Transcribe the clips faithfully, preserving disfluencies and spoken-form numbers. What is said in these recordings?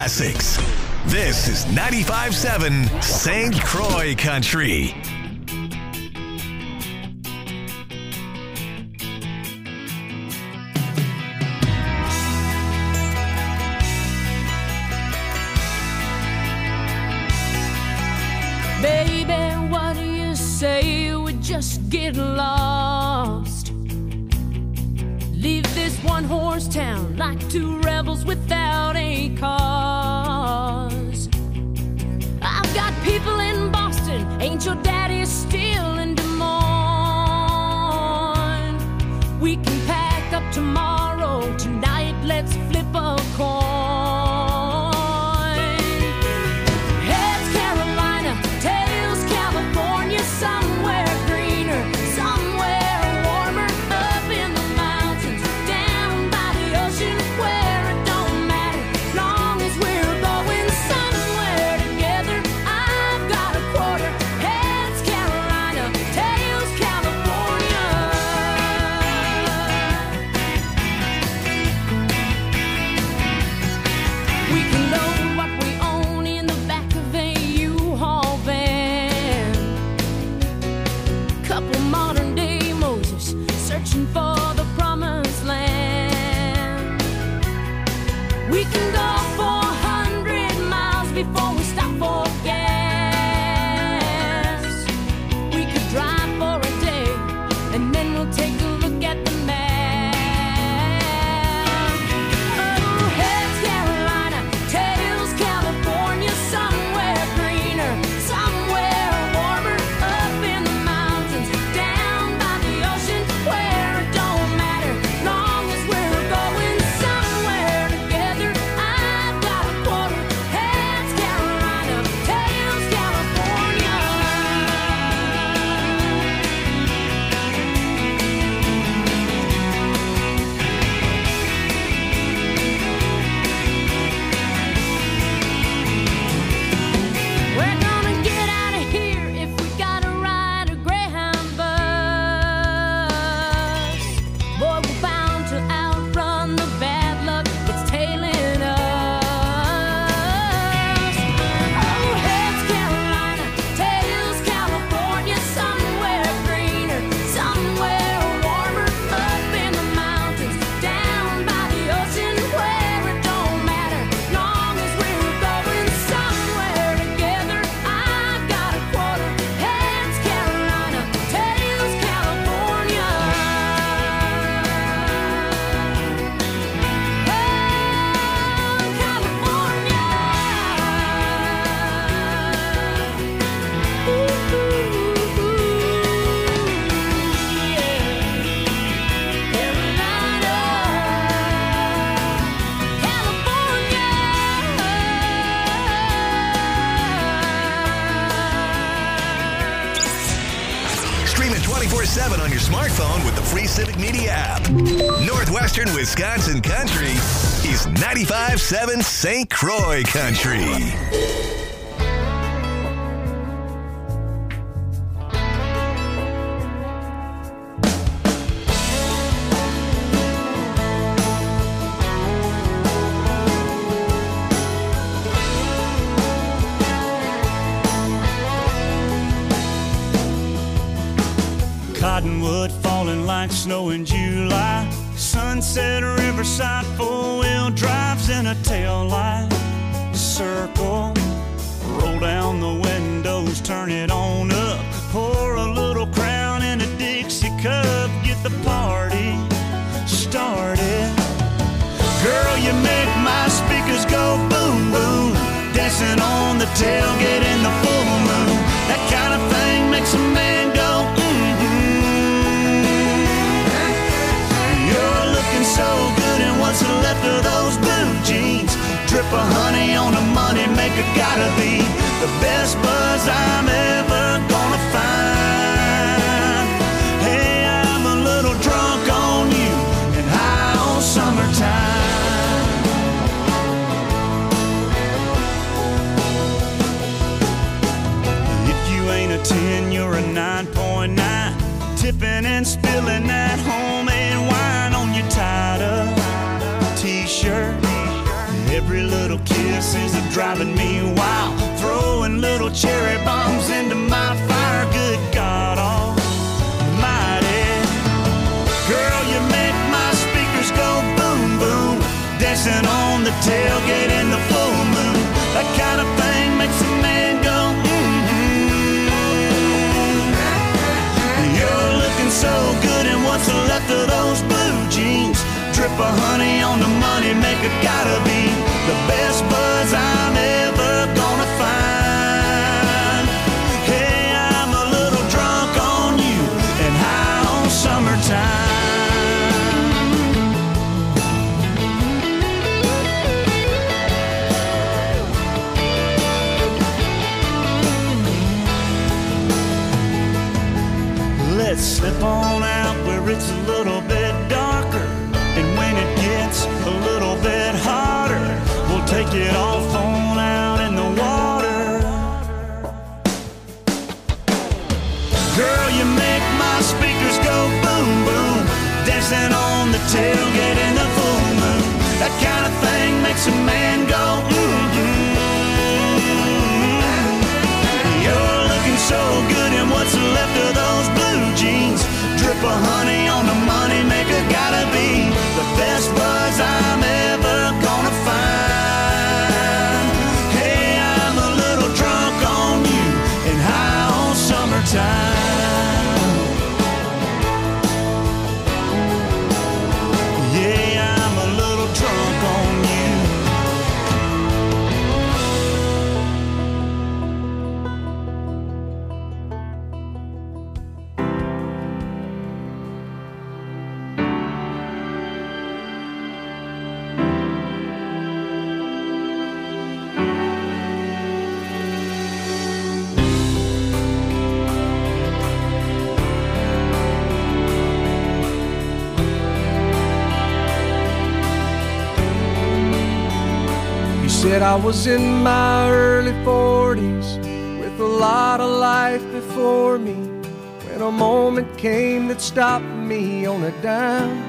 Classics. This is ninety-five seven Saint Croix Country. Baby, what do you say we just get lost? Leave this one-horse town like two rebels without a cause. I've got people in Boston, ain't your daddy still in Des Moines? We can pack up tomorrow, tonight let's flip a coin. Heads Carolina, tails California, somewhere greener, somewhere warmer, up in the mountains, down by the ocean, where it don't matter, long as we're going somewhere together. I've got a quarter. Heads Carolina, tails California. We can load what we own in the back of a U-Haul van. Couple modern day Moses searching for the promised land. We can go four hundred miles before we stop for gas. We could drive for a day and then we'll take a look at the map. Oh, heads Carolina, tails California, somewhere greener, somewhere warmer, up in the mountains, down by the ocean, where it don't matter, long as we're going somewhere together. I've got a quarter. Heads Carolina, tails California. We're gonna get out of here if we gotta ride a Greyhound bus. Boy, we're bound to outrun the bad luck that's tailing us. Oh, heads Carolina, tails California, somewhere greener, somewhere warmer, up in the mountains, down by the ocean, where it don't matter, long as we're going somewhere together. I've got a quarter. Heads Carolina, tails California. Oh, California. Ooh, ooh, ooh, yeah. Carolina, California. Stream it twenty-four seven on your smartphone with the free Civic Media app. Northwestern Wisconsin Country is ninety-five seven Saint Croix Country. Cottonwood falling like snow in July. Sunset Riverside, four-wheel drives in a tail light. Circle, roll down the windows, turn it on up. Pour a little Crown in a Dixie cup, get the party started. Girl, you make my speakers go boom, boom. Dancing on the tailgate in the full moon. That kind of thing makes a man go mm-hmm. You're looking so good in what's left of those blue jeans. Drip of honey on a money maker, gotta be the best buzz I'm ever gonna find. Hey, I'm a little drunk on you and high on summertime. If you ain't a ten, you're a nine point nine. Tipping and spilling that homemade wine on your tied up t-shirt. Every little kiss driving me wild, throwing little cherry bombs into my fire. Good God Almighty, girl, you make my speakers go boom boom, dancing on the tailgate in the full moon. That kind of thing makes a man go mm-hmm. You're looking so good in what's left of those blue jeans. Drip of honey on the money maker, gotta be the best buzz I'm ever gonna find. Hey, I'm a little drunk on you and high on summertime. Let's slip on out where it's a little bit darker, and when it gets a little bit hotter, we'll take it off on out in the water. Girl, you make my speakers go boom boom, dancing on the tailgate in the full moon. That kind of thing makes a man go mm-hmm. You're looking so good in what's left of those blue jeans. Drip of honey on the money maker, gotta be the best buzz I'm ever gonna find. Hey, I'm a little drunk on you and high on summertime. Yeah, I'm a little drunk on you. Said I was in my early forties with a lot of life before me, when a moment came that stopped me on a dime.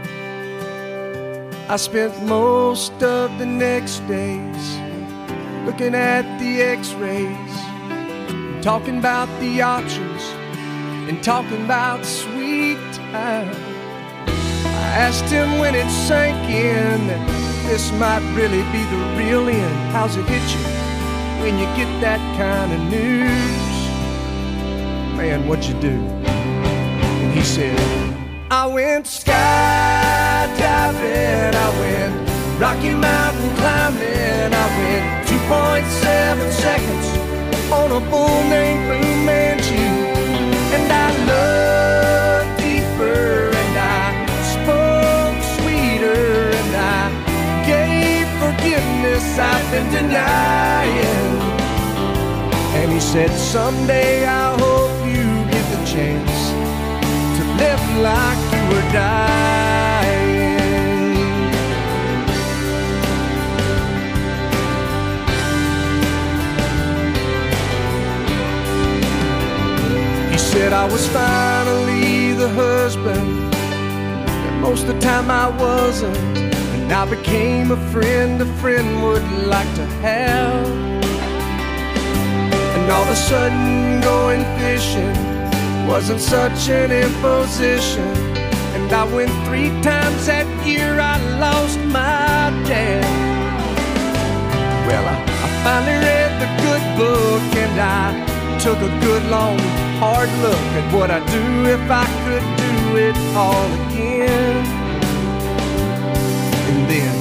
I spent most of the next days looking at the x-rays, talking about the options and talking about sweet time. I asked him when it sank in that this might really be the real end. How's it hit you when you get that kind of news? Man, what'd you do? And he said, I went skydiving, I went Rocky Mountain climbing, I went two point seven seconds on a bull named Blue Manchu. And I loved deeper, and I spoke sweeter, and I gave forgiveness I've been denying. And he said, someday I hope you get the chance to live like you were dying. He said I was finally the husband that most of the time I wasn't. I became a friend a friend would like to have. And all of a sudden going fishing wasn't such an imposition. And I went three times that year, I lost my dad. Well, I, I finally read the good book, and I took a good long hard look at what I'd do if I could do it all again. And then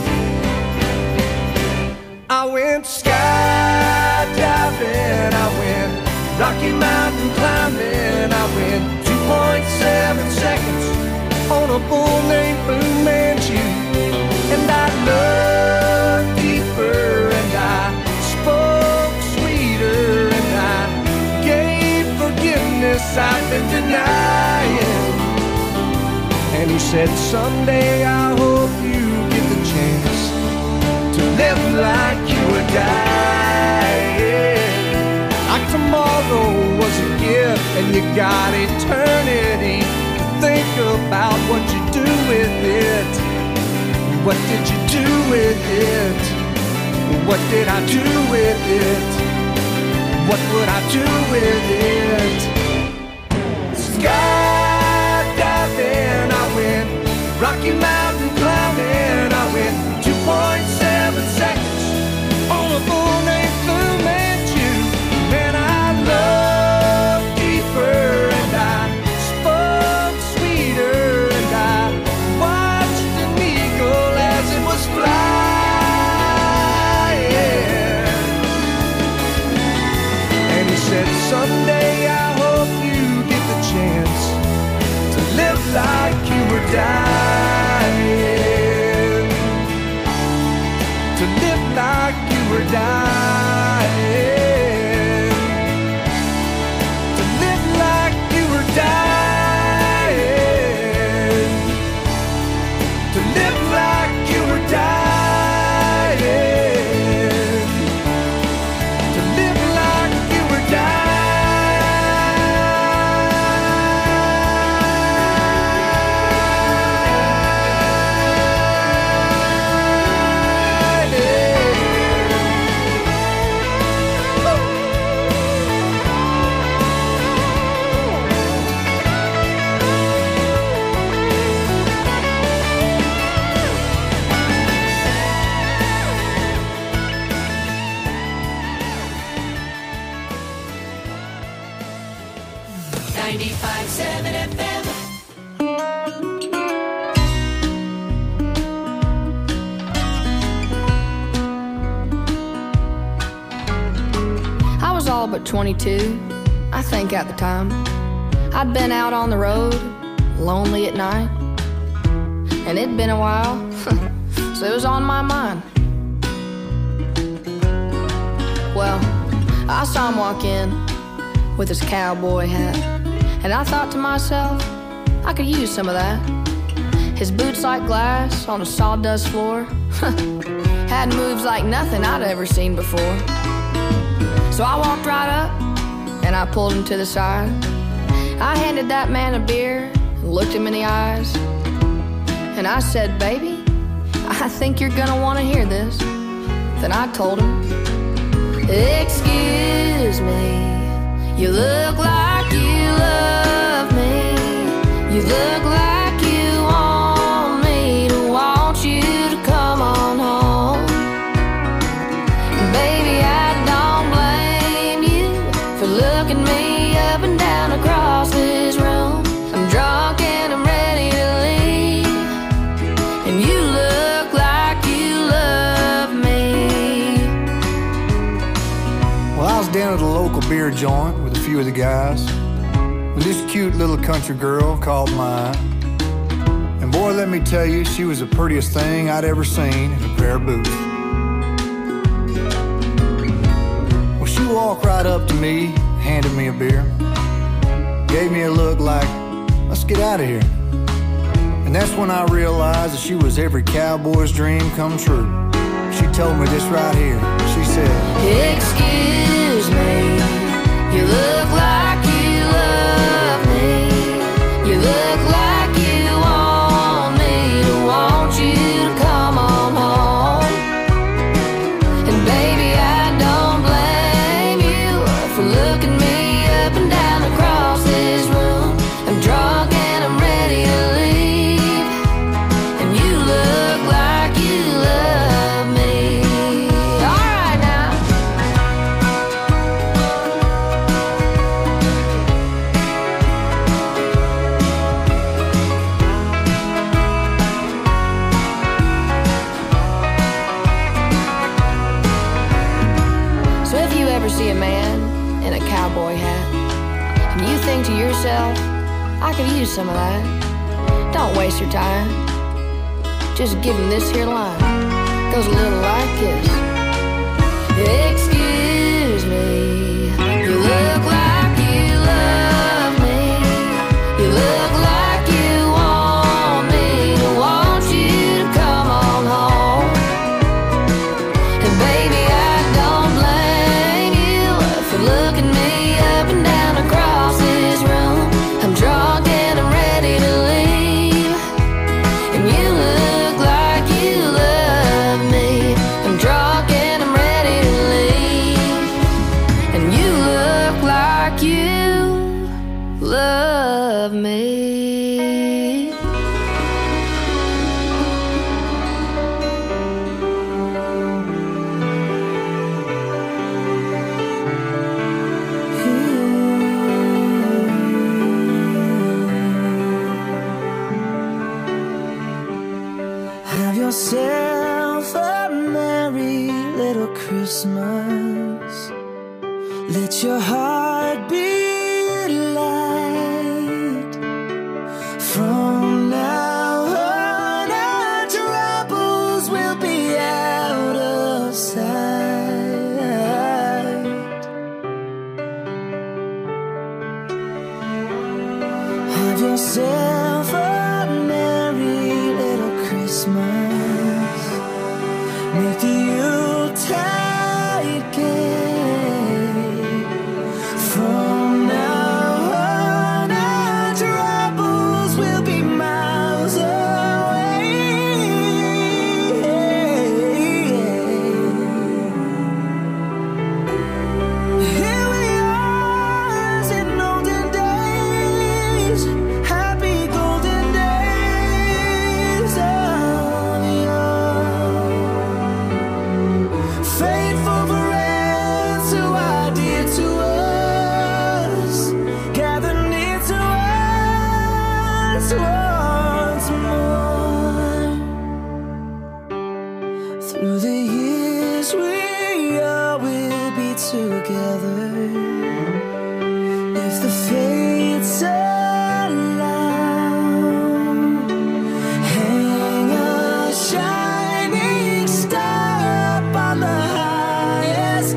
I went skydiving, I went Rocky Mountain climbing, I went two point seven seconds on a bull named Blue Manchu. And I loved deeper, and I spoke sweeter, and I gave forgiveness I've been denying. And he said, someday I hope you get the chance to live like you were dying. Like tomorrow was a gift, and you got eternity to think about what you do with it. What did you do with it? What did I do with it? What would I do with it? Skydiving, I went Rocky Mountain climbing. I went two point seven seconds on a bull named Fu Manchu. Man, I loved deeper and I spoke sweeter and I watched an eagle as it was flying. And he said, someday I hope you get the chance to live like you were dying, to live like you were dying, to live like you were dying, to live like you were dying, to live like you were dying. ninety-five seven F M. I was all but twenty-two, I think at the time. I'd been out on the road, lonely at night, and it'd been a while, so it was on my mind. Well, I saw him walk in with his cowboy hat, and I thought to myself, I could use some of that. His boots like glass on a sawdust floor had moves like nothing I'd ever seen before. So I walked right up and I pulled him to the side. I handed that man a beer and looked him in the eyes, and I said, baby, I think you're gonna want to hear this. Then I told him, excuse me, you look like you love me. You look like you want me to want you to come on home. Baby, I don't blame you for looking me up and down across this room. I'm drunk and I'm ready to leave, and you look like you love me. Well, I was down at a local beer joint with a few of the guys, when this cute little country girl caught my eye. And boy, let me tell you, she was the prettiest thing I'd ever seen in a pair of boots. Well, she walked right up to me, handed me a beer, gave me a look like, let's get out of here. And that's when I realized that she was every cowboy's dream come true. She told me this right here. She said, excuse me, you look like you love me. You look like you want me to want you to come on home. And baby, I don't blame you for looking me up and down across this room. I'm drunk and I'm ready to leave, and you look like you love me. All right now. So if you ever see a man in a cowboy hat and you think to yourself, I could use some of that, don't waste your time. Just give him this here line. Goes a little like this. Excuse me, you look like you love me. You look like you want me to want you to come on home. And baby, I don't blame you for looking me up and down across this room. I'm drunk and I'm ready to leave, and you look like you love me. I'm drunk and Christmas. Let your heart be light. From now on, our troubles will be out of sight. Have yourself a merry little Christmas. Make the Yuletide gay. From now on, our troubles will be miles away. Here we are in olden days, happy golden days of yore. Faithful friends who are dear to us, gather near to us once more. Through the years we all will be together, if the fates allow. Hang a shining star up on the highest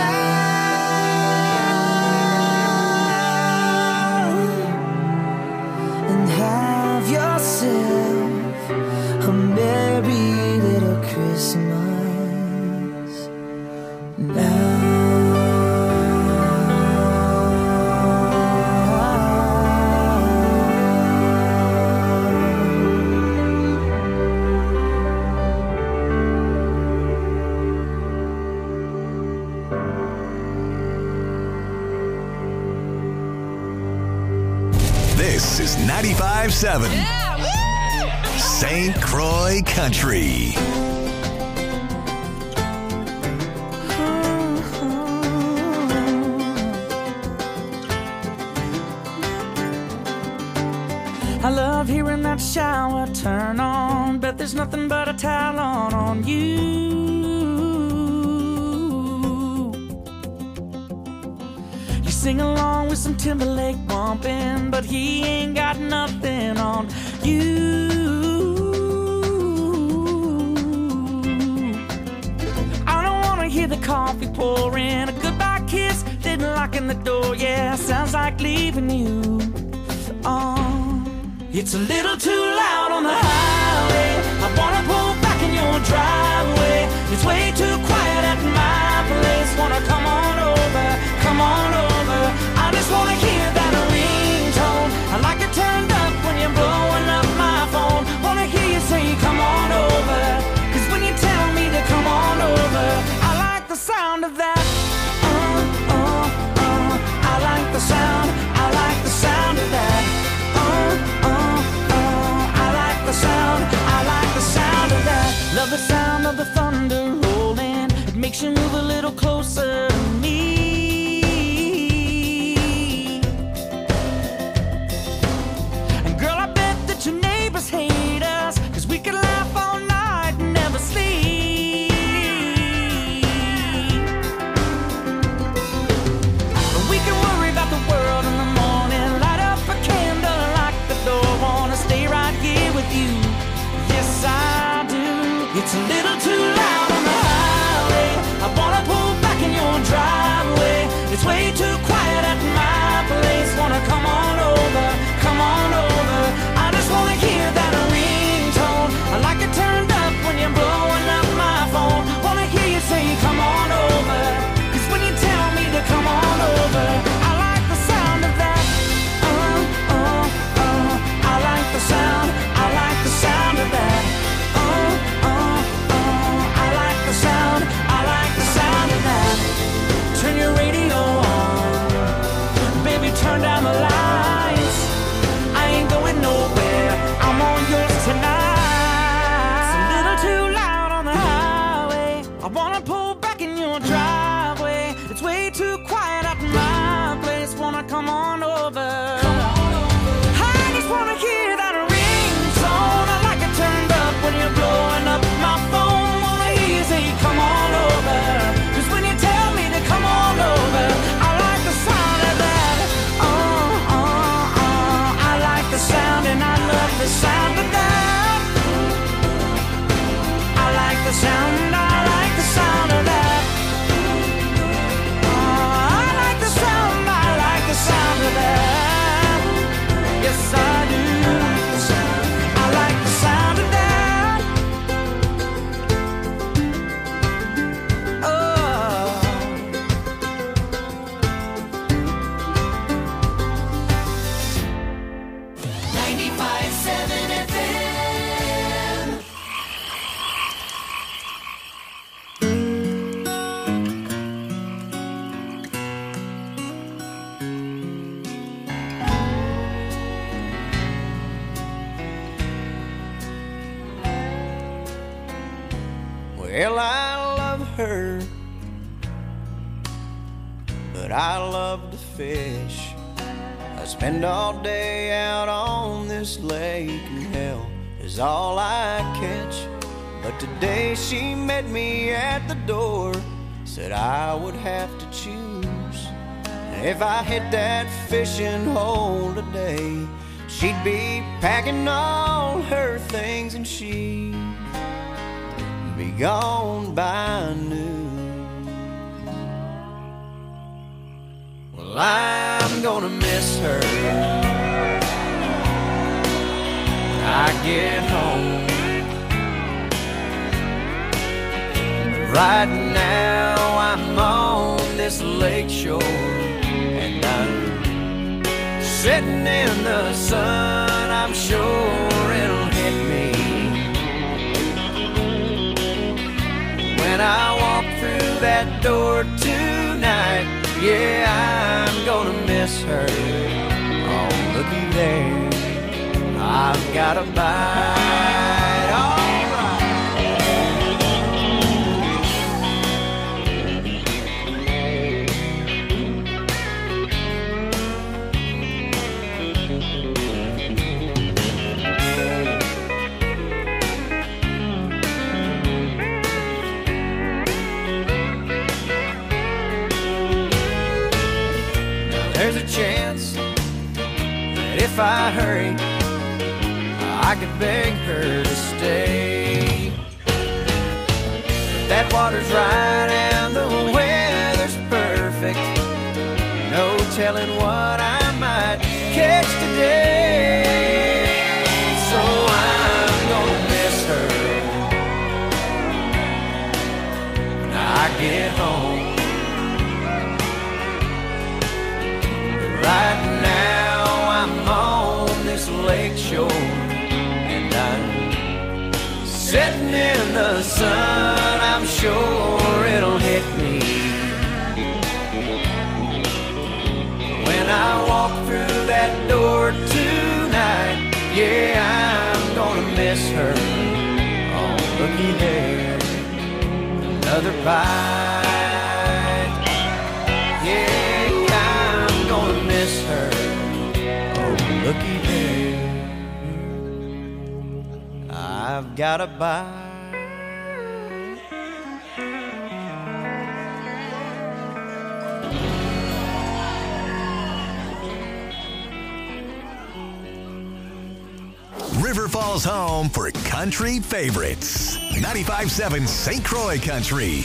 bough, and have yourself a merry little Christmas This is ninety-five seven Saint Croix Country. I love hearing that shower turn on. Bet there's nothing but a towel on on you. You sing along with some Timberlake bumping, but he ain't got nothing on you. I don't wanna hear the coffee pouring, a goodbye kiss, then locking the door. Yeah, sounds like leaving you. Oh, it's a little too loud on the highway. I wanna pull back in your driveway. It's way too quiet at my place. Wanna come on over, come on over. I just wanna hear that ringtone. I like it turned up when you're blowing up my phone. Wanna hear you say come on over, 'cause when you tell me to come on over, I like the sound of that. Uh, uh, uh. I like the sound, I like the sound of that. Uh, uh, uh. I like the sound, I like the sound of that. Love the sound of the thunder rolling. It makes you move a little closer to me. And girl, I bet that your neighbors hate us, 'cause we could laugh all night and never sleep. We can worry about the world in the morning, light up a candle, lock the door, wanna stay right here with you. Yes, I do. It's a little too loud on the highway. I wanna pull back in your driveway. It's way too quiet at my place. Wanna come on over, come on over. I just wanna hear that ringtone. I like it turned up when you're blowing up my phone. Wanna hear you say come on over, 'cause when you tell me to come on over, I like the sound of that. Uh, uh, uh. I like the sound, I like the sound of that. Uh, uh, uh. I like the sound, I like the sound of that. Turn your radio on, baby, turn down the lights. I ain't going nowhere, I'm on yours tonight. It's a little too loud on the highway. I wanna pull back in your driveway. It's way too quiet at my place. Wanna come on over. I just wanna hear that ringtone. I like it turned up when you're blowing up my phone. Wanna hear you say come on over, but I love to fish. I spend all day out on this lake, and hell is all I catch. But today she met me at the door, said I would have to choose. And if I hit that fishing hole today, she'd be packing all her things and she'd be gone by noon. Well, I'm gonna miss her when I get home. Right now I'm on this lake shore, and I'm sitting in the sun. I'm sure it'll hit me when I walk through that door tonight. Yeah, I'm gonna miss her. Oh, looky there, I've got a bite. Oh, there's a chance that if I hurry, I could beg her to stay. But that water's right and the weather's perfect. No telling what I might catch today. So I'm gonna miss her when I get home. Right now I'm on this lake shore, and I'm sitting in the sun. I'm sure it'll hit me when I walk through that door tonight. Yeah, I'm gonna miss her. Oh, looky there, another bite. Yeah, I'm gonna miss her. Oh, looky there, I've got a bite. River Falls home for country favorites. ninety-five point seven Saint Croix Country.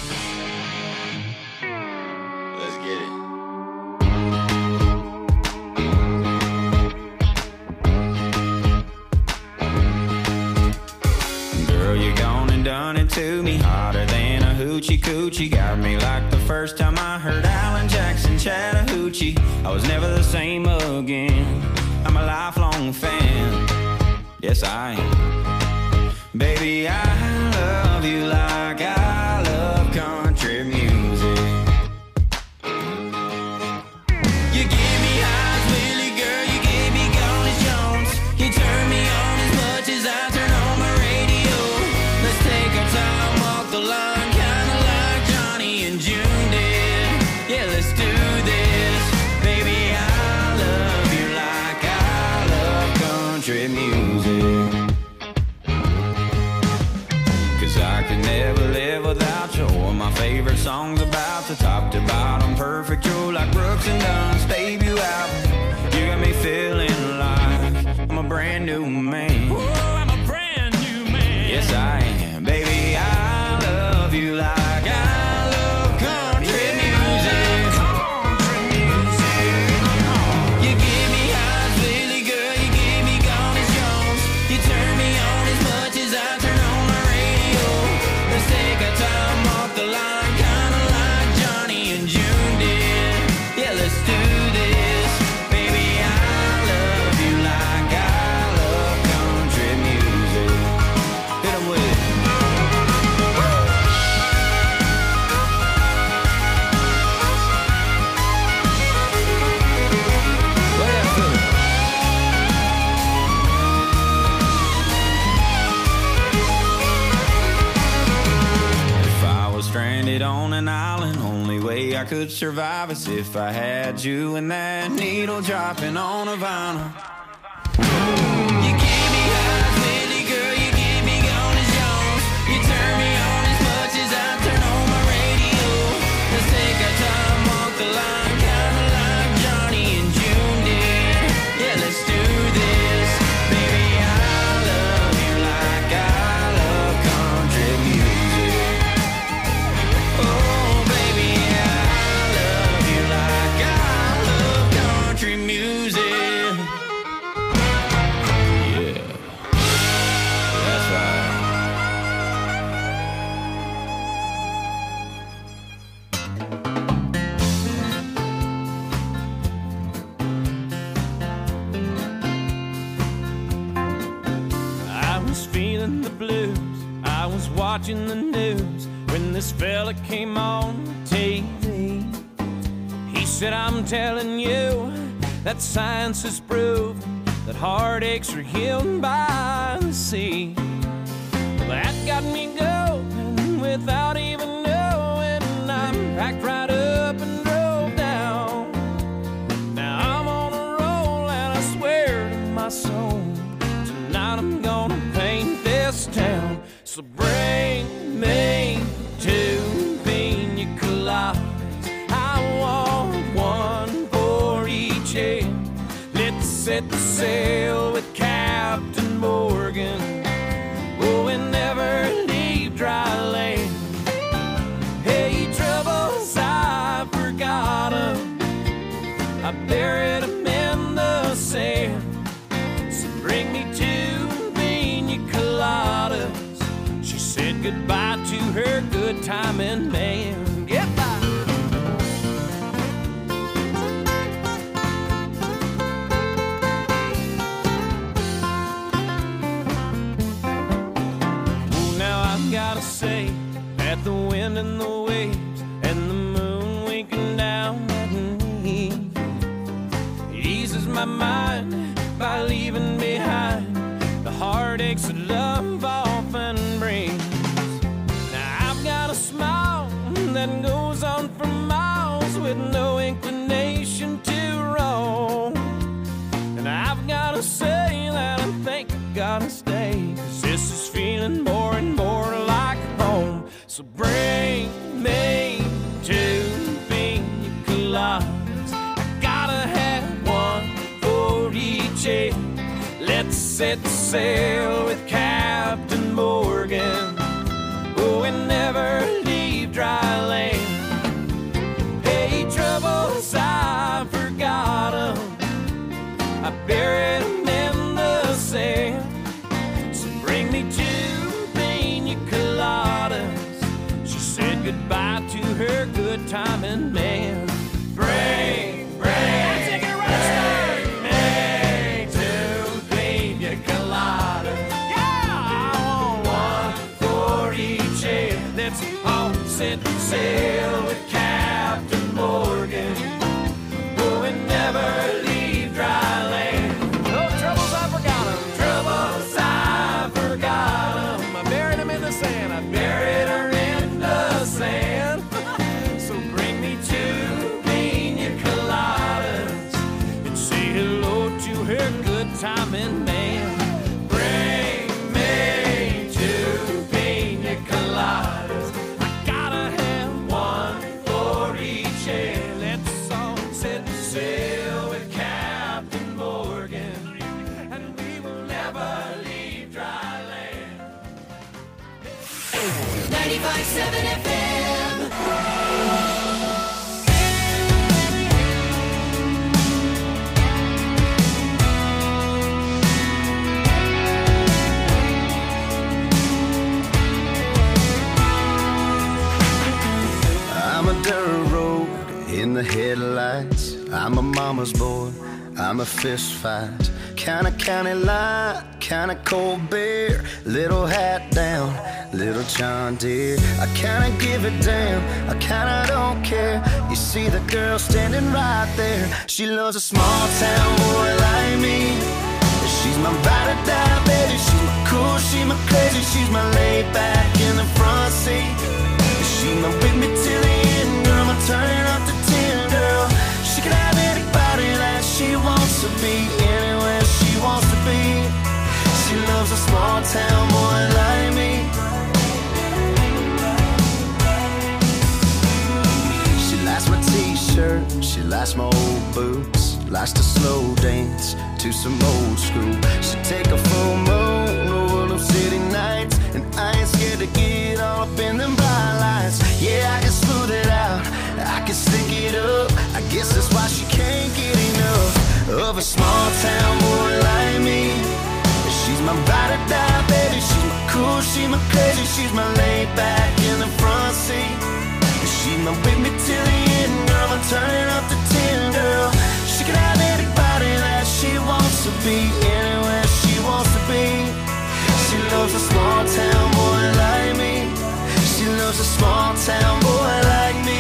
Let's get it. Girl, you gone and done it to me, hotter than a hoochie coochie. Got me like the first time I heard Alan Jackson Chattahoochee. I was never the same again. I'm a lifelong fan. Yes, I am. Baby, I love you like I love country music. You gave me highs, Willie, girl, you gave me Gone as Jones. You turn me on as much as I turn on my radio. Let's take our time, walk the line, kinda like Johnny and June did. Yeah, let's do this. Baby, I love you like I love country music. I could never live without you. Or my favorite songs about the top to bottom, perfect. You're like Brooks and Dunn's debut album. You got me feeling like I'm a brand new man. Ooh, I'm a brand new man. Yes, I am. Baby, I love you like I love country music. Country music. You give me highs, Billy, girl. You give me Gone as Jones. You turn me on as much as I turn on my radio. Let's take our time, walk the line, kinda like Johnny and June did. Yeah, let's do this. Baby, I love you like I love country music. Hit 'em with it. only way I could survive is if I had you and that needle dropping on a vinyl. You gave me highs, Lily girl, you gave me gone as Jones. You turn me on as much as I turn on my radio. Let's take our time, walk the line, kinda like Johnny and June did. Yeah, let's do this. Baby, I love you like I love country music. Oh, baby, I love you like I love country music. Yeah, that's right. I was feeling the blues, I was watching the news when this fella came on T V. He said, I'm telling you that science has proved that heartaches are healed by the sea. Well, that got me going without even knowing. I packed right up and drove down. Now I'm on a roll and I swear to my soul, tonight I'm gonna paint this town. So bring me two pina coladas. I want one for each head. Let's set the sail with Captain Morgan. Oh, and never leave dry land. Hey, troubles, I forgot 'em. I buried 'em in the sand. So bring me two pina coladas. She said goodbye to her good timing man. Goodbye. Gotta say that the wind and the waves and the moon winking down at me eases my mind by leaving behind the heartaches that love often brings. Now I've got a smile that goes on for miles with no inclination to roam. And I've gotta say that I think I gotta stay, 'cause this is feeling more and more like home. So bring me two pina coladas. I gotta have one for each head. Let's set sail with Captain Morgan. Oh, and never leave dry land. Hey, troubles, I forgot 'em. I buried 'em in the sand. So bring me two pina coladas. She said goodbye to her good timing man. Bring, bring, bring me two pina coladas. Yeah, I want one for each head. Let's all set sail with Captain Morgan. Oh, and never leave dry land. No troubles, I forgot 'em. Troubles, I forgot 'em. I buried 'em in the sand. I buried her in the sand. So bring me two pina coladas and say hello to her good timing man. Bring me two pina coladas. I gotta have one for each head. Let's all set sail with Captain Morgan, and we will never leave dry land. ninety-five point seven F M. I'm a dirt road in the headlights. I'm a mama's boy, I'm a fist fight. Kinda county line, kinda cold beer. Little hat down, little John Deere. I kinda give it down, I kinda don't care. You see the girl standing right there. She loves a small town boy like me. She's my ride or die, baby. She's my cool, she's my crazy. She's my laid back in the front seat. She's my with me till the end, girl, my She likes my old boots, likes to slow dance to some old school. She take a full moon over them city nights, and I ain't scared to get all up in them bright lights. Yeah, I can smooth it out, I can stick it up. I guess that's why she can't get enough of a small town boy like me. She's my ride or die, baby. She's my cool, she's my crazy, she's my laid back in the front seat. She's my with me till the end, girl. I'm turning up the ten, girl. She can have anybody that she wants to be, anywhere she wants to be. She loves a small town boy like me. She loves a small town boy like me.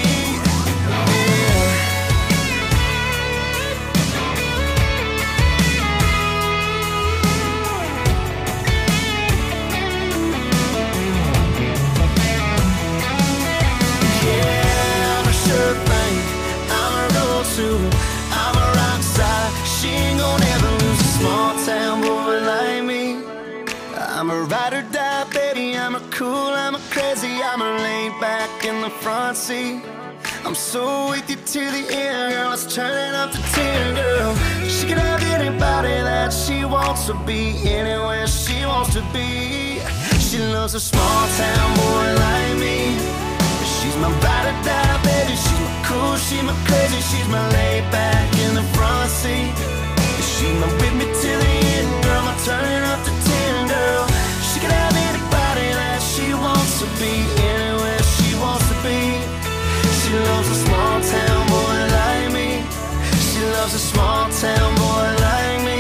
I'm a rock star. She ain't gonna ever lose a small town boy like me. I'm a ride or die, baby. I'm a cool, I'm a crazy, I'm a laid back in the front seat. I'm so with you to the end, girl. It's turning up the ten, girl. She can have anybody that she wants to be, anywhere she wants to be. She loves a small town boy like me. She's my ride or die, baby. She's my cool, she's my crazy, she's my laid back in the front seat. She's my with me till the end, girl. I'm turning up the ten, girl. She can have anybody that she wants to be, anywhere she wants to be. She loves a small town boy like me. She loves a small town boy like me.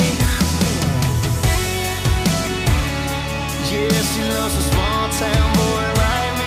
Yeah, she loves a small town boy like me.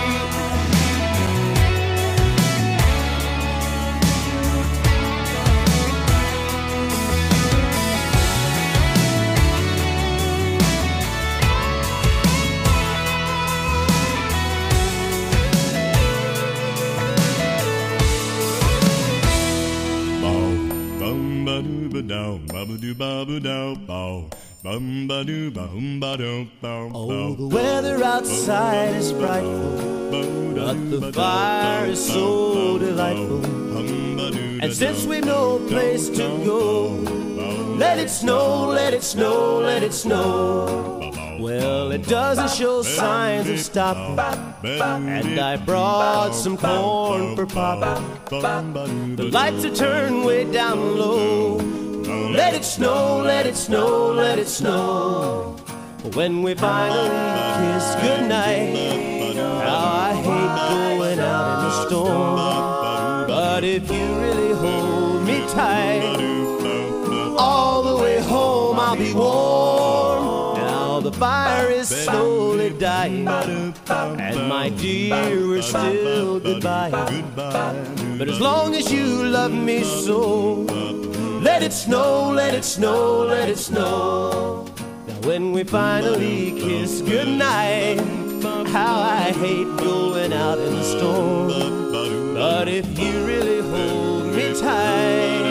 Oh, the weather outside is frightful, but the fire is so delightful. And since we've no place to go, let it snow, let it snow, let it snow. Well, it doesn't show signs of stopping, and I brought some corn for popping. The lights are turned way down low. Let it snow, let it snow, let it snow. When we finally kiss goodnight, how I hate going out in the storm. But if you really hold me tight, all the way home I'll be warm. Now the fire is slowly dying, and my dear, we're still goodbye. But as long as you love me so, let it snow, let it snow, let it snow. Now when we finally kiss goodnight, how I hate going out in the storm. But if you really hold me tight,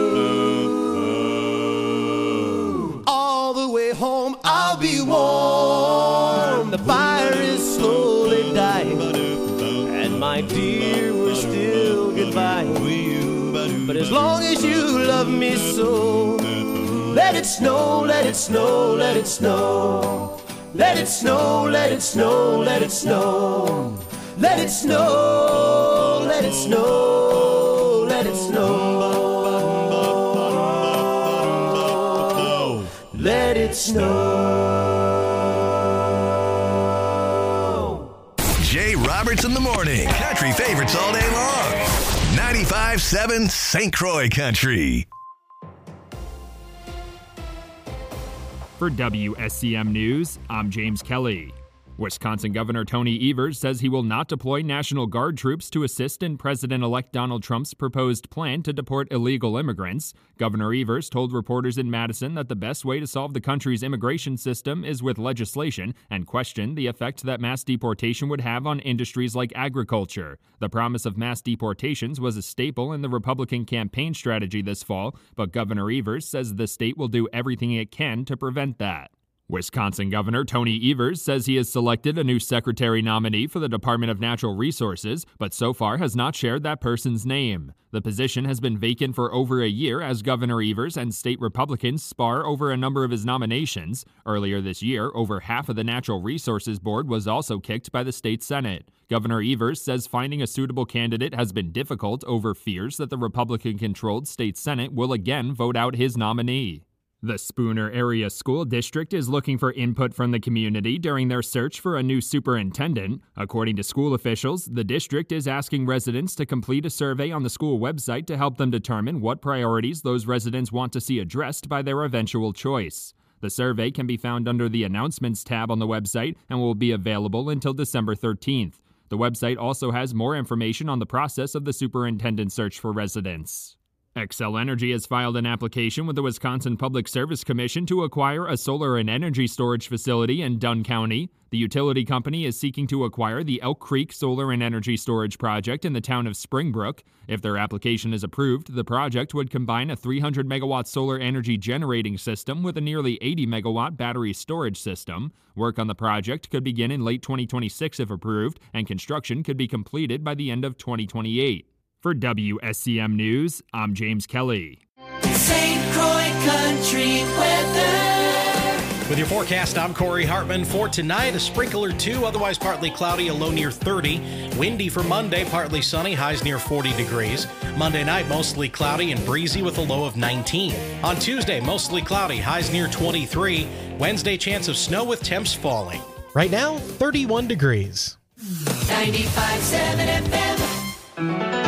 all the way home I'll be warm. The fire is slowly dying, and my dear, we're still goodbye. But as long as you love me so, let it snow, let it snow, let it snow. Let it snow, let it snow, let it snow. Let it snow, let it snow, let it snow. Let it snow. Jay Roberts in the morning. Country favorites all day long. ninety-five point seven Saint Croix Country. For W S C M News, I'm James Kelly. Wisconsin Governor Tony Evers says he will not deploy National Guard troops to assist in President-elect Donald Trump's proposed plan to deport illegal immigrants. Governor Evers told reporters in Madison that the best way to solve the country's immigration system is with legislation, and questioned the effect that mass deportation would have on industries like agriculture. The promise of mass deportations was a staple in the Republican campaign strategy this fall, but Governor Evers says the state will do everything it can to prevent that. Wisconsin Governor Tony Evers says he has selected a new secretary nominee for the Department of Natural Resources, but so far has not shared that person's name. The position has been vacant for over a year as Governor Evers and state Republicans spar over a number of his nominations. Earlier this year, over half of the Natural Resources Board was also kicked by the state Senate. Governor Evers says finding a suitable candidate has been difficult over fears that the Republican-controlled state Senate will again vote out his nominee. The Spooner Area School District is looking for input from the community during their search for a new superintendent. According to school officials, the district is asking residents to complete a survey on the school website to help them determine what priorities those residents want to see addressed by their eventual choice. The survey can be found under the Announcements tab on the website and will be available until December thirteenth. The website also has more information on the process of the superintendent search for residents. Xcel Energy has filed an application with the Wisconsin Public Service Commission to acquire a solar and energy storage facility in Dunn County. The utility company is seeking to acquire the Elk Creek Solar and Energy Storage Project in the town of Springbrook. If their application is approved, the project would combine a three hundred megawatt solar energy generating system with a nearly eighty megawatt battery storage system. Work on the project could begin in late twenty twenty-six if approved, and construction could be completed by the end of twenty twenty-eight. For W S C M News, I'm James Kelly. Saint Croix Country weather. With your forecast, I'm Corey Hartman. For tonight, a sprinkle or two, otherwise partly cloudy, a low near thirty. Windy for Monday, partly sunny, highs near forty degrees. Monday night, mostly cloudy and breezy with a low of nineteen. On Tuesday, mostly cloudy, highs near twenty-three. Wednesday, chance of snow with temps falling. Right now, thirty-one degrees. ninety-five point seven F M.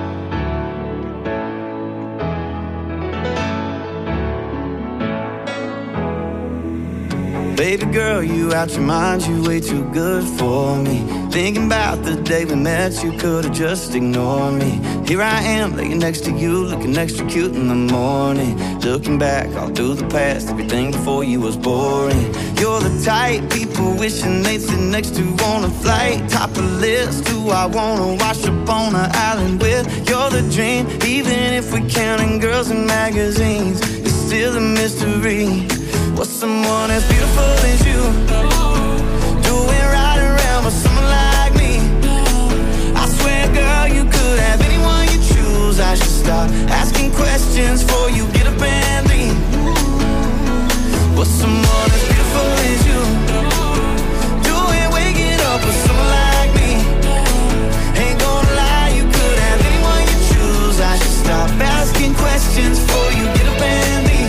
Baby girl, you out your mind, you way too good for me. Thinking about the day we met, you could've just ignored me. Here I am, laying next to you, looking extra cute in the morning. Looking back all through the past, everything before you was boring. You're the type people wishing they'd sit next to on a flight. Top of the list, who I wanna wash up on an island with. You're the dream, even if we counting girls in magazines, it's still a mystery. What's someone as beautiful as you doing right around with someone like me? I swear, girl, you could have anyone you choose. I should stop asking questions before you get up and leave. What's someone as beautiful as you doing waking up with someone like me? Ain't gonna lie, you could have anyone you choose. I should stop asking questions before you get up and leave.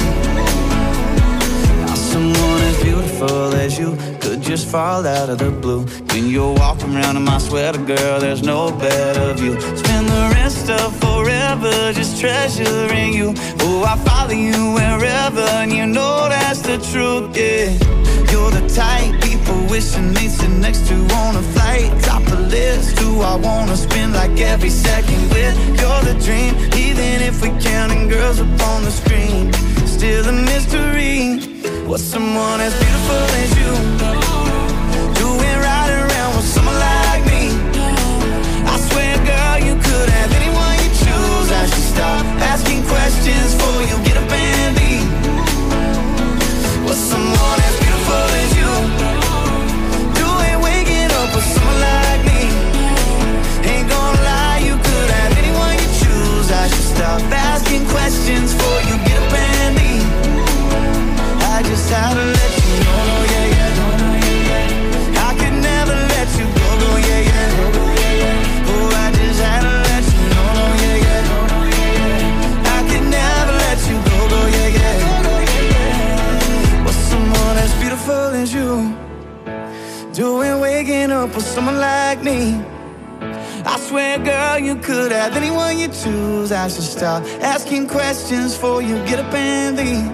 Someone as beautiful as you could just fall out of the blue. When you're walking around in my sweater, girl, there's no better view. Spend the rest of forever just treasuring you. Oh, I follow you wherever, and you know that's the truth, yeah. You're the type people wishing they'd sit next to on a flight. Top of the list, who I wanna spend like every second with. You're the dream, even if we're counting girls up on the screen, still a mystery. What's someone as beautiful as you doing right around with someone like me? I swear, girl, you could have anyone you choose. I should stop asking questions before you get up and leave. What's someone as beautiful as you doing waking up with someone like me? Ain't gonna lie, you could have anyone you choose. I should stop asking questions before you get up and leave. I just had to let you know, no, yeah, yeah, no, no, yeah, yeah. I could never let you go, no, yeah, yeah, no, no, yeah, yeah. Oh, I just had to let you know, no, yeah, yeah, no, no, yeah, yeah. I could never let you go, no, yeah, yeah, no, no, yeah, yeah. What's someone as beautiful as you doing waking up with someone like me? I swear, girl, you could have anyone you choose. I should stop asking questions before you get up and leave.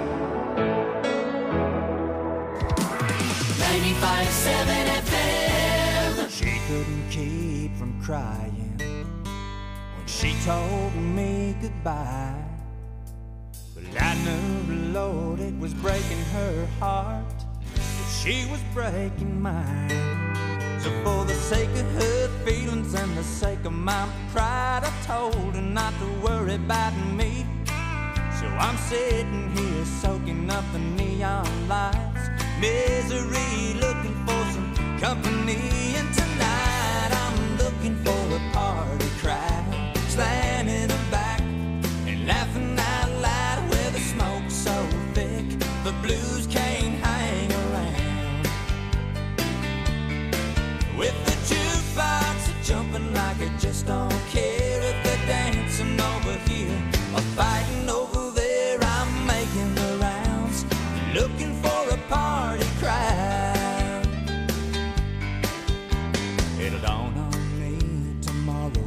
ninety-five point seven F M. She couldn't keep from crying when she told me goodbye. But I knew, Lord, it was breaking her heart, that she was breaking mine. So for the sake of her feelings and the sake of my pride, I told her not to worry about me. So I'm sitting here soaking up the neon lights, misery, looking for some company. And tonight I'm looking for a party crowd, slamming them back and laughing out loud with the smoke so thick the blues can't hang around. With the jukebox jumping like it just don't care if they're dancing over here or fighting over there. I'm making the rounds, looking for a party crowd. It'll dawn on me tomorrow,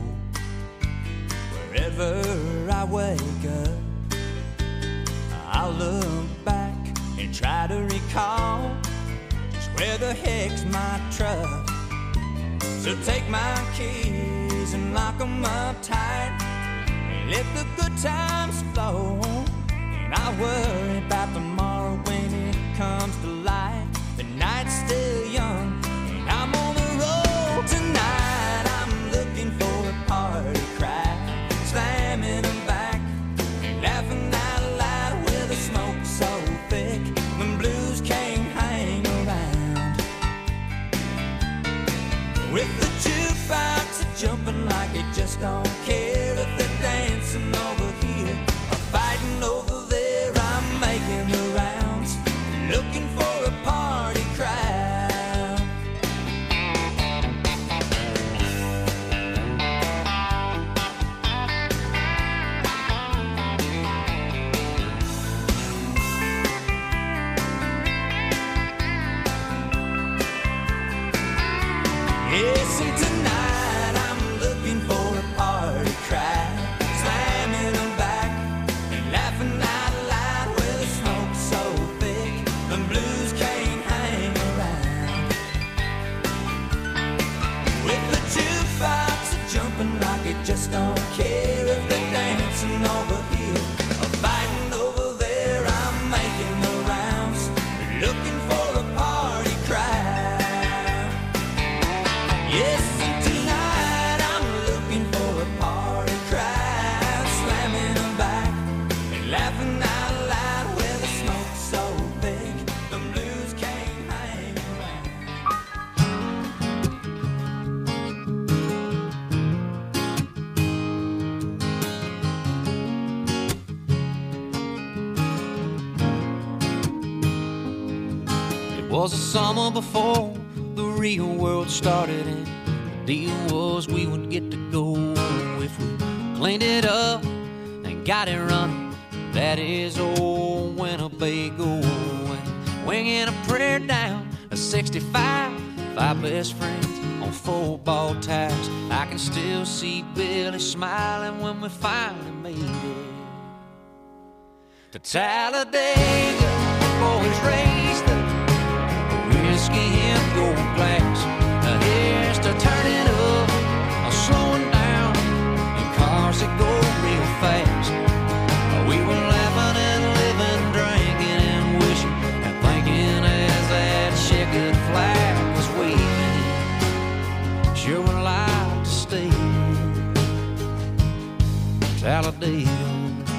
wherever I wake up, I'll look back and try to recall just where the heck's my truck. So take my keys and lock 'em up tight and let the good times flow. And I'll worry about tomorrow when it comes to light. The night's still young and I'm on the road tonight. I'm looking for a party crowd, slamming them back and laughing out loud with the smoke so thick the blues can't hang around. With the jukebox jumping like it just don't care if they're dancing over here or fighting over there. I'm making the rounds, looking for a party crowd. Yes, and tonight I'm looking for a party crowd, slamming them back and laughing out loud with the smoke so thick the blues can't hang around. With the jukebox jumping like it just don't care if they're dancing over here or fighting over there. I'm making the rounds, looking for a party crowd. Yes, and tonight I'm looking for a party crowd, slamming them back and laughing out loud with the smoke so thick the blues can't hang around. It was a summer before the real world started, and the deal was we would get to go if we cleaned it up and got it running. That is old Winnebago, and winging a prayer down a sixty-five, five best friends on football tires. I can still see Billy smiling when we finally made it to Talladega. Boys raised the whiskey in gold glass. Now here's to turning up, or slowing down in cars that go real fast. We were laughing and living, drinking and wishing and thinking as that checkered flag was waving. Sure would like to stay in Talladega.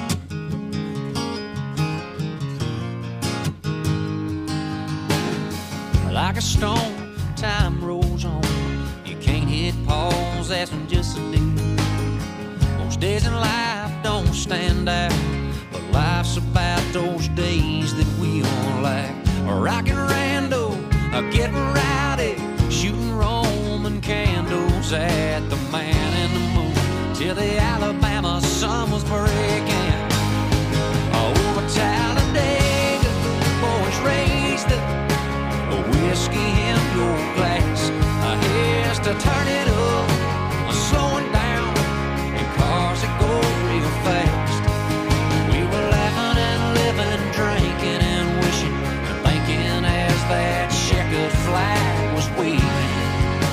Like a stone, time rolls on. You can't hit pause, that's when just a day. Most days in life don't stand out, but life's about those days that we all like. Rockin' rando, getting rowdy, shooting Roman candles at the Man in the Moon till the Alabama sun was breaking. Over Talladega, boys raised the whiskey in your glass. Here's to turn it up, slowing down in cars that go real fast. We were laughing and living, drinking and wishing and thinking as that checkered flag was waving.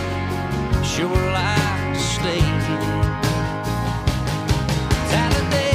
Sure like to stay Talladega.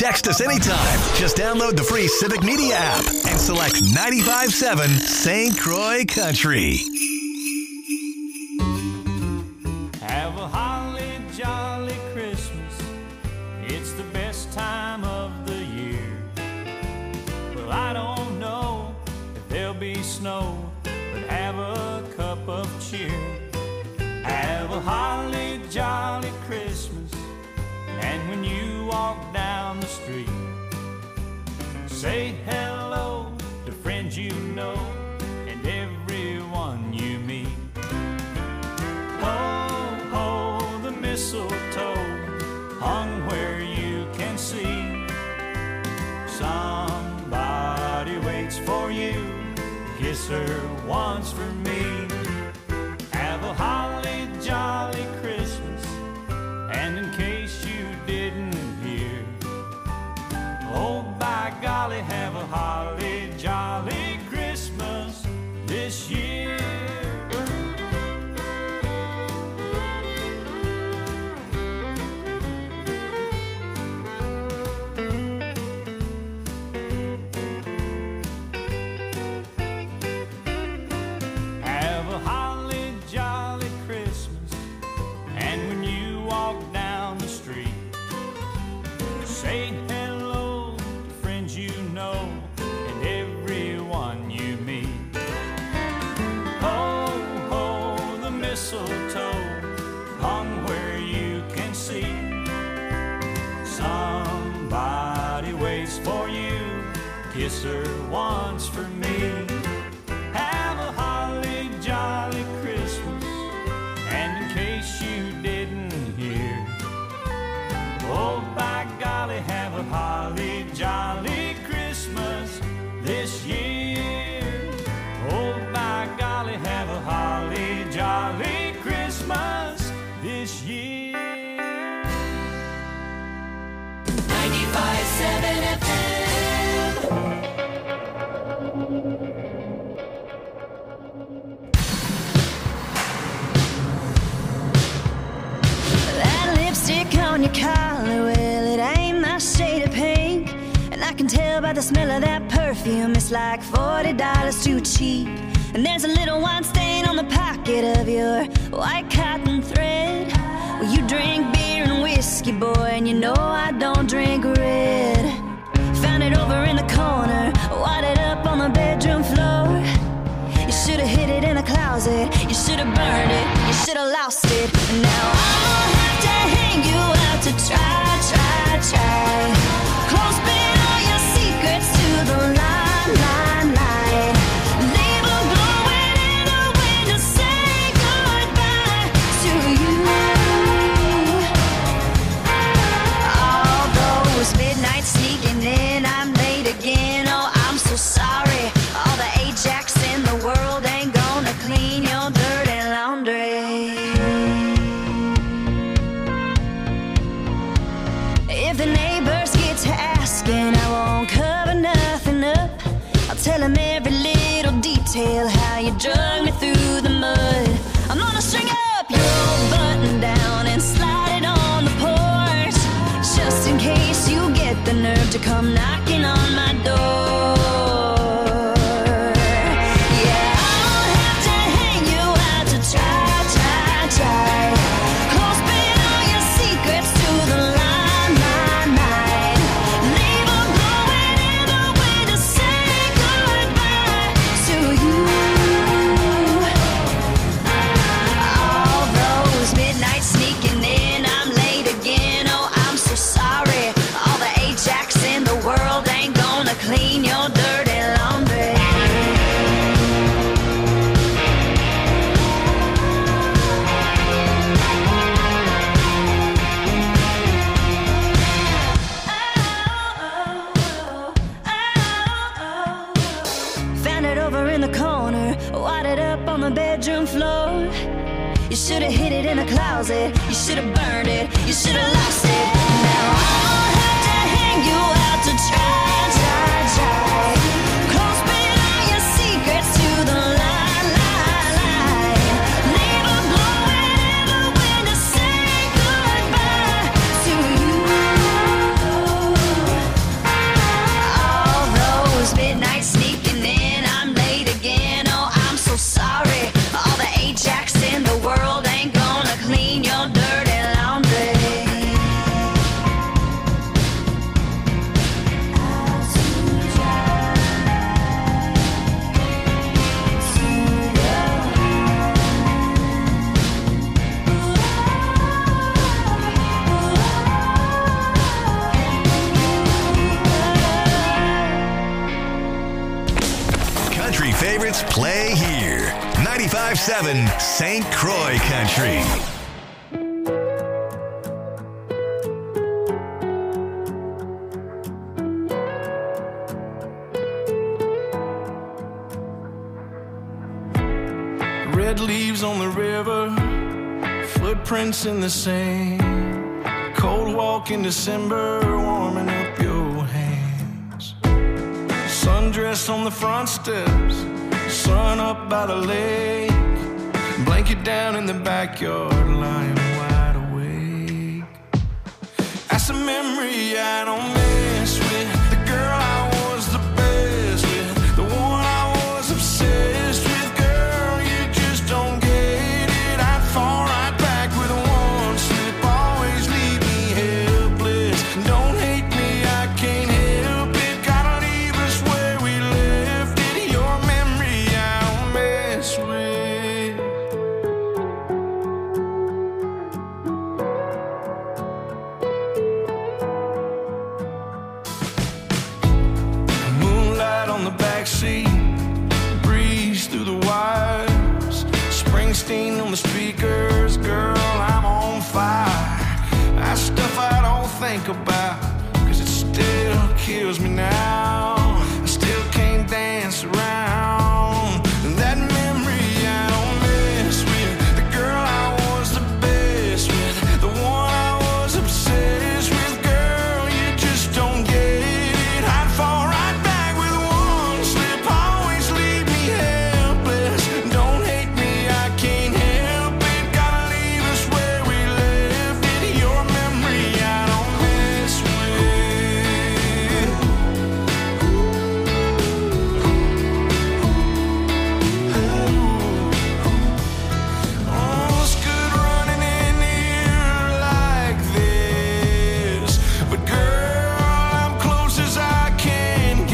Text us anytime. Just download the free Civic Media app and select ninety-five point seven Saint Croix Country. Have a holly jolly Christmas. It's the best time of the year. Well, I don't know if there'll be snow, but have a cup of cheer. Have a holly jolly Christmas. And when you walk down the street, say hello to friends you know and everyone you meet. Ho, ho, the mistletoe hung where you can see. Somebody waits for you, kiss her once for me. Have a holly jolly Christmas, and in case you didn't hear, oh by golly, have a holly jolly Christmas this year. Have a holly jolly Christmas, and when you walk down the street, say hello to friends you know and everyone you meet. Ho, ho, the mistletoe hung where you can see. Somebody waits for you, kiss her once for me. Have a holly jolly Christmas, and in case you didn't hear, oh by golly, have a holly jolly Christmas this year. Oh by golly, have a holly jolly Christmas this year. ninety-five point seven F M. That lipstick on your collar, well, it ain't my shade of pink. And I can tell by the smell of that perfume, it's like forty dollars too cheap. And there's a little wine stain on the pocket of your white cotton thread. Well, you drink beer and whiskey, boy, and you know I don't drink red. Found it over in the corner, wadded up on the bedroom floor. You should've hid it in a closet, you should've burned it, you should've lost it. And now I'll have to hang you out to try, try, try. Close bid all your secrets to the line, line, line. Leave a glowing in the wind to say goodbye to you. All those midnights sneaking in, I'm late again, oh I'm so sorry. All the Ajax in the world ain't gonna clean your dirty laundry. If the neighbors get to asking, I won't cover nothing up. I'll tell them every little detail, how you drug me through the mud. I'm gonna string up your button down and slide it on the porch, just in case you get the nerve to come knocking on my door. Yeah, I'll have to hang you out to try, try, try. Close bid all your secrets to the line, line, line. Leave a glowing in the wind to say goodbye to you. All those midnights sneaking in, I'm late again, oh I'm so sorry. All the Ajax in the world ain't gonna clean your dirty laundry. Found it over in the corner, wadded up on the bedroom floor. You should've hid it in a closet, you should've burned it, you should've lost it. Now I'll have to hang you out to try, try, try. Close bid all your secrets to the line, line, line. Leave a glowing in the wind to say goodbye to you. play here. ninety-five seven Saint Croix Country. Red leaves on the river, footprints in the sand. Cold walk in December, warming up your hands. Sundress on the front steps, sun up by the lake. Blanket down in the backyard, lying wide awake. That's a memory I don't miss with the girl I was the best with, the one I was obsessed with. Breeze through the wires, Springsteen on the speakers, girl, I'm on fire. That stuff I don't think about, cause it still kills me now. I still can't dance around that memory I don't miss with the girl I was the best with, the one I was obsessed with. Girl, you just don't get it. I'd fall right back with one slip, always leave me helpless. Don't hate me, I can't help it. Gotta leave us where we left it. Your memory I don't mess with. Oh, it's good running in here like this, but girl, I'm close as I can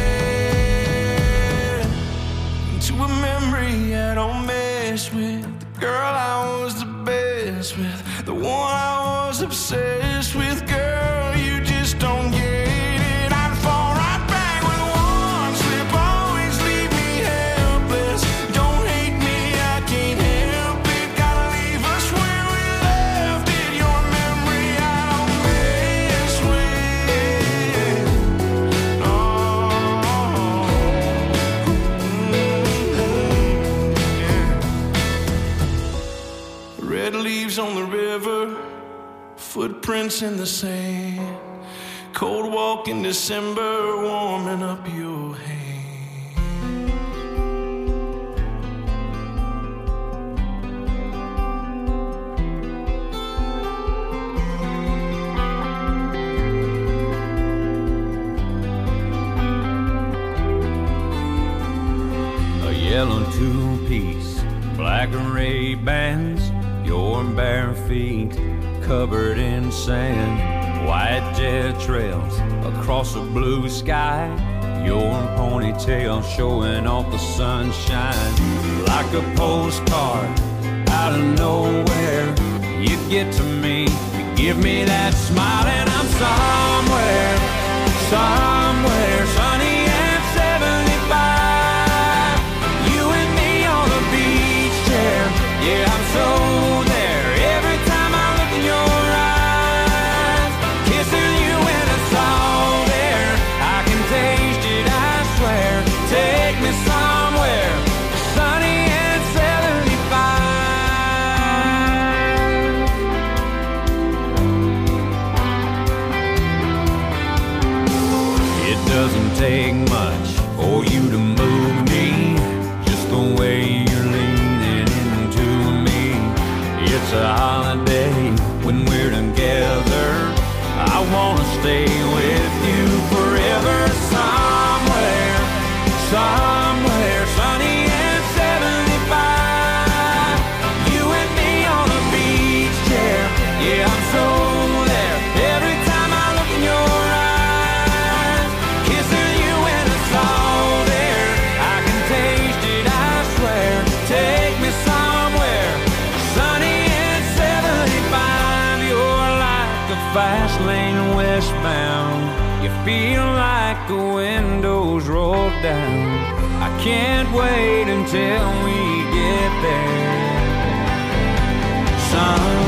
get to a memory I don't mess with. The girl I was the best with, the one I was obsessed with. Girl, you just don't get it. I'd fall right back with one slip, always leave me helpless. Don't hate me, I can't help it. Gotta leave us where we left it. Your memory I don't mess with. Oh. Red leaves on the river, footprints in the sand. Cold walk in December, warming up your hand. A yellow two-piece, black and red bands, your bare feet covered in sand, white jet trails across a blue sky, your ponytail showing off the sunshine. Like a postcard out of nowhere, you get to me, you give me that smile, and I'm somewhere, somewhere sunny and seventy-five. You and me on the beach chair, yeah, I'm so there. Every time I look in your eyes, kissing you in the salt air, I can taste it, I swear. Take me somewhere sunny and seventy-five. It doesn't take much for you to move me, just the way you're leaning into me. It's a holiday when we're together, I wanna stay with you forever. Somewhere, somewhere sunny and seventy-five. You and me on a beach chair, yeah, I'm so there. Every time I look in your eyes, kissing you in the salt air, I can taste it, I swear. Take me somewhere sunny and seventy-five. You're like a fast lane westbound, you feel like the windows roll down. I I can't wait until we get there. Sun